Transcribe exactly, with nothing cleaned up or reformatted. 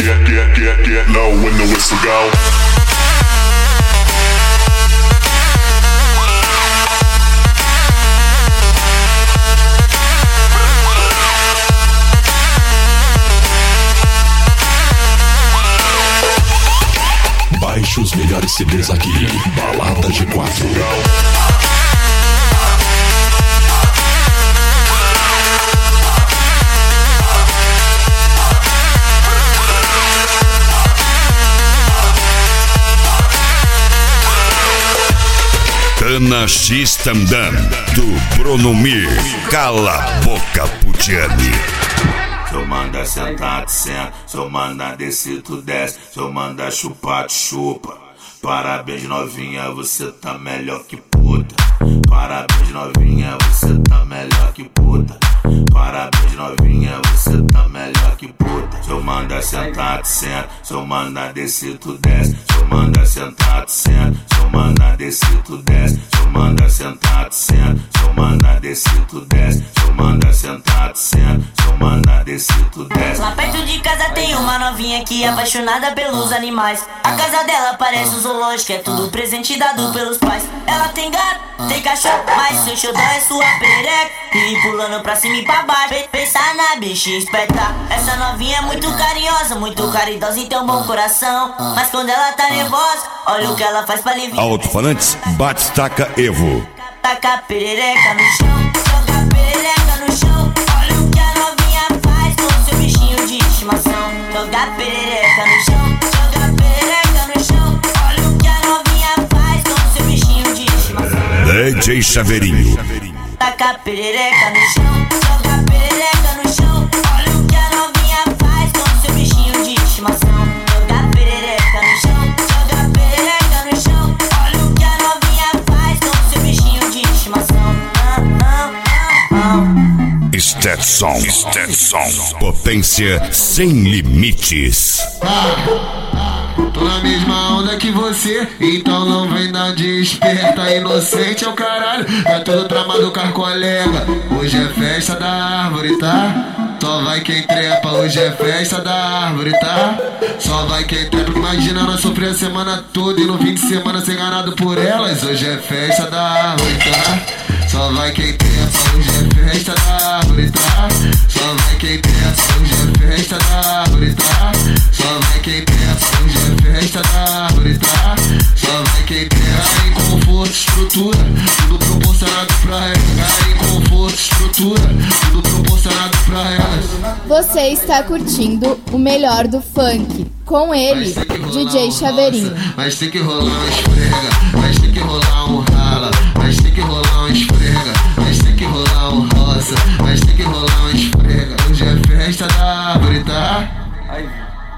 get, get, get, get low when the whistle go. Baixe os melhores C Ds aqui, Balada G quatro. Tana X Tandam, do Bruno Mir, Cala a Boca Putiani. Se eu mandar sentar, tu senta. Se eu mandar descer, tu desce. Se eu mandar chupar, tu chupa. Parabéns novinha, você tá melhor que puta. Parabéns novinha, você tá melhor que puta. Parabéns novinha, você tá melhor que puta. Se eu mandar sentar, tu senta. Se eu mandar descer, tu desce. Se eu mandar sentar, tu senta. Se eu mandar descer, tu desce. Se eu mandar sentar, tu senta. Se eu mandar descer, tu desce. Se eu mandar sentar, tu senta. Se eu mandar descer, tu desce. Lá perto de casa tem uma novinha que é apaixonada pelos animais. A casa dela parece um zoológico, é tudo presente dado pelos pais. Ela tem gato, tem cachorro, mas seu xodó é sua perereca. E pulando pra cima e pra baixo, pensa na bicha esperta. Essa novinha é muito carinhosa, muito caridosa e tem um bom coração. Mas quando ela tá nervosa, olha o que ela faz pra aliviar. Alto-falantes, bate-taca Evo. Taca a perereca no chão, joga a perereca no chão. Olha o que a novinha faz com seu bichinho de estimação. Joga a perereca no chão, joga a perereca no chão. Olha o que a novinha faz com seu bichinho de estimação. D J Chaveirinho. Taca a perereca no chão, joga a perereca no chão. Olha o que a novinha faz com seu bichinho de estimação. Joga a perereca no chão, joga a perereca no chão. Olha o que a novinha faz com seu bichinho de estimação. Ah, ah, ah, ah. Stetson, Stetson, potência sem limites. Tô na mesma onda que você, então não vem dar de esperta. Inocente é o caralho, é tudo tramado com a colega. Hoje é festa da árvore, tá? Só vai quem trepa, hoje é festa da árvore, tá? Só vai quem trepa. Imagina nós sofrer a semana toda e no fim de semana ser enganado por elas. Hoje é festa da árvore, tá? Só vai quem trepa, hoje é festa da árvore, tá? Só vai quem trepa, hoje é festa da árvore, tá? Só vai quem trepa, hoje é festa da árvore, tá? Só vai quem trepa. Em conforto, estrutura, tudo proporcionado pra elas. Em conforto, estrutura, tudo proporcionado pra elas. Você está curtindo o melhor do funk. Com ele, D J Chaveirinho. Mas tem que rolar um esfrega, mas tem que rolar um rala, mas tem que rolar um esfrega, mas tem que rolar um roça, mas tem que rolar um esfrega. Hoje é festa da árvore, tá?